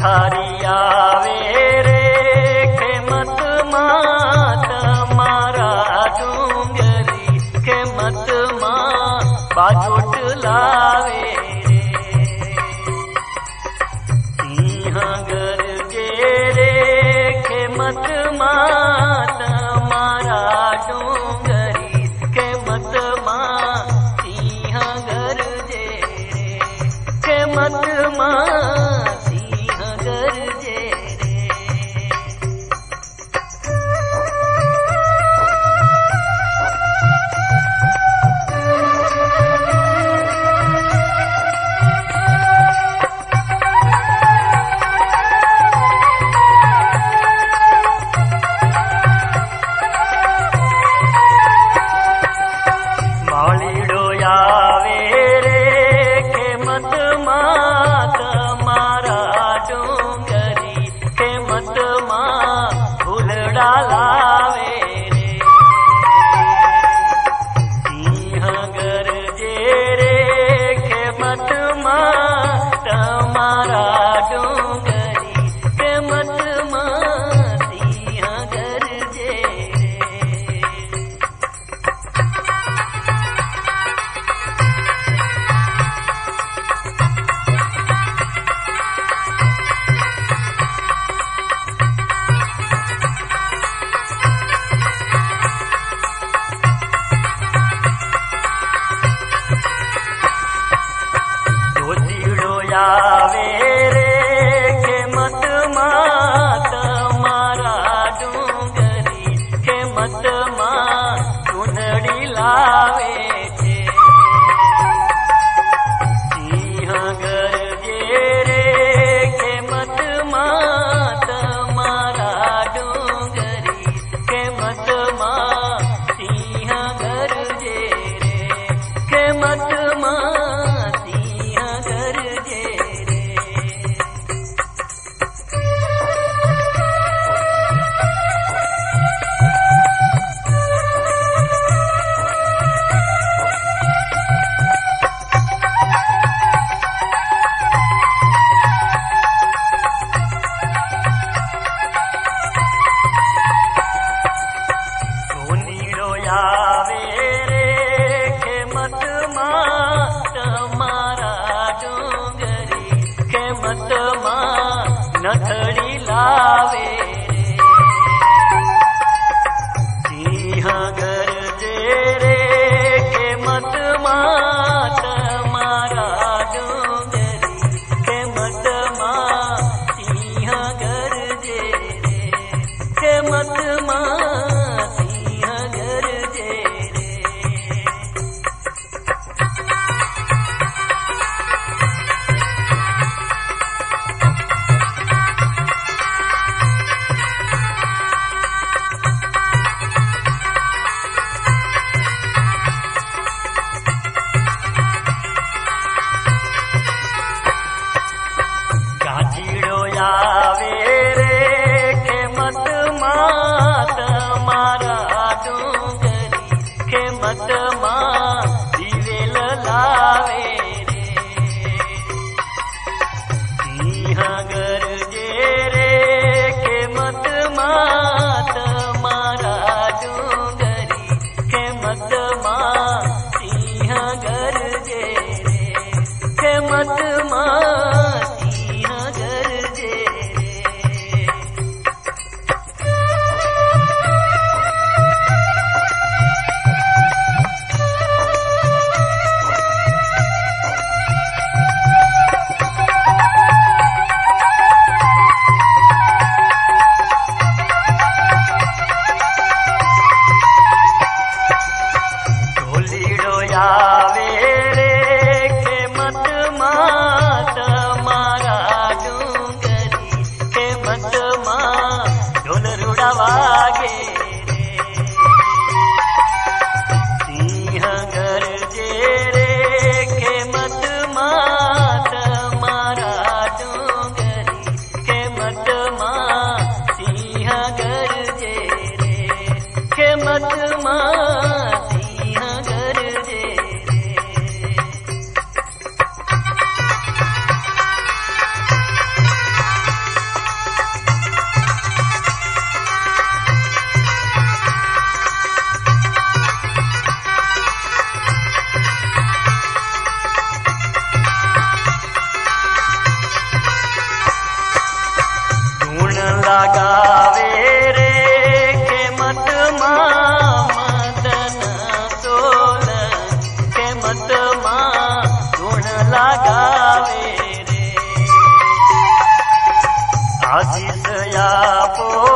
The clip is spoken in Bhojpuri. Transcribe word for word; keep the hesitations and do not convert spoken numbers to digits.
थारी आवे रे खेमत मात मारा डूंगरी खेमत मां बाजोट लावे रे सिंह गरजे रे खेमत मात मारा डूंगरी खेमत मां सिंह गरजे रे खेमत मां आवे रे खेमत मात मारा डूंगरी खेमत मां चूनड़ी लावे छे सिंह गरजे रे खेमत मात मारा डूंगरी खेमत मां सिंह गरजे रे खेमत मां नथड़ी लावे रे सिंह गरजे रे खेमत मात मारा डूंगरी खेमत मां सिंह गरजे रे खेमत मां सिंह गरजे रे आवे रे खेमत मात मारा डूंगरी खेमत मां दिवेल लावे रे सिंह गरजे रे खेमत मात मारा डूंगरी खेमत मां सिंह गरजे रे खेमत मां आवे रे खेमत मात मारा डूंगरी खेमत मां ढोल रुड़ा वागे रे सिंह गरजे रे खेमत मात मारा डूंगरी खेमत मां सिंह गरजे रे खेमत मां लगावे रे खेमत मां मदन तोल खेमत मां गुण लगावे रे आशीष आपो